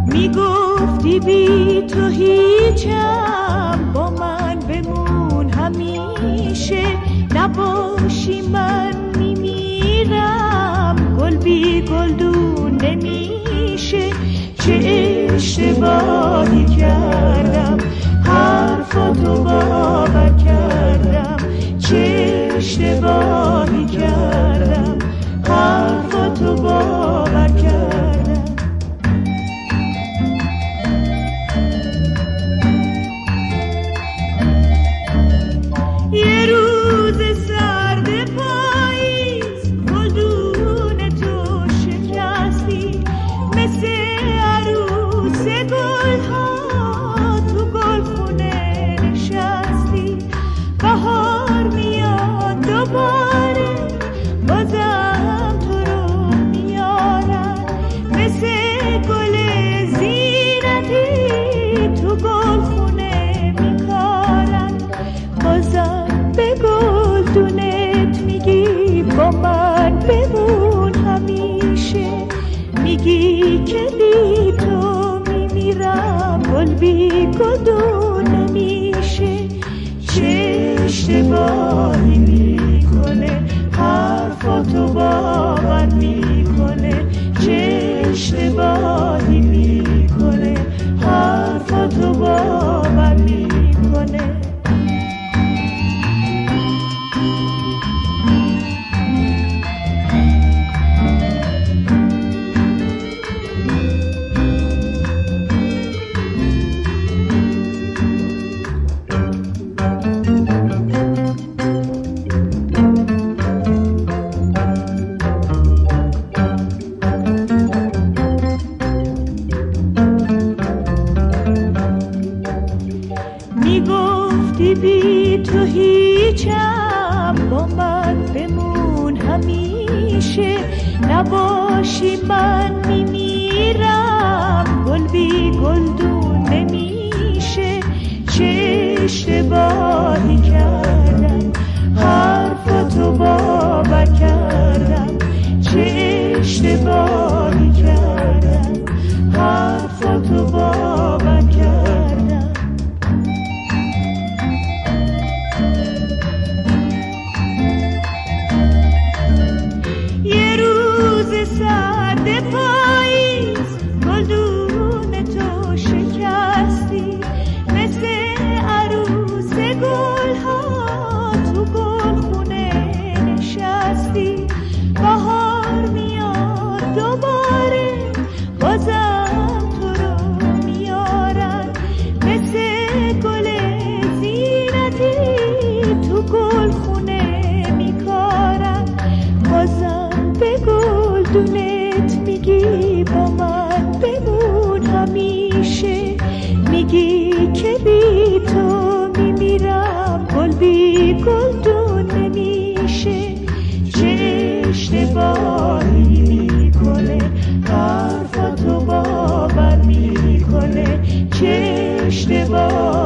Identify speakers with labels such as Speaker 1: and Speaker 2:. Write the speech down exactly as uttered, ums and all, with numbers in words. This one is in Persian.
Speaker 1: میگفتی بی تو هیچم، با من بمون همیشه، نباشی من میمیرم، گل بی گلدون نمیشه. چه اشتباهی کردم حرفاتو باور کردم، چه اشتباهی کردم حرفاتو باور کردم. یه روز سرد پاییز گلدون تو شکستی، مثل عروس گلها تو گلخونه نشستی. بهار میاد دوباره بازم تو رو میارن، مثل گل زینتی تو گلخونه میکارن. بازم به گلدونت میگی با من بمون همیشه، میگی که بی تو میمیرم، گل بی گلدون نمیشه. چه اشتباهی میکنه حرفاتو باور میکنه، چه اشتباهی میکنه حرفاتو باور میکنه. میگفتی بی تو هیچم، با من بمون همیشه، نباشی من میمیرم، گل بی گلدون نمیشه. چه اشتباهی کردم حرفاتو باور کردم، چه اشتباهی کردم حرفاتو باور کردم. یه روز سرد پاییز گلدون تو شکستی، مثل عروس گلها تو گلخونه نشستی. بهار میاد دوباره بازم تو رو میارن، مثل گل زینتی تو گلخونه میکارن. بازم به گلدونت میگی با من بمون همیشه، میگی که بی تو میمیرم، گل بی گلدون نمیشه. چه اشتباهی میکنه حرفاتو باور میکنه، چه اشتباهی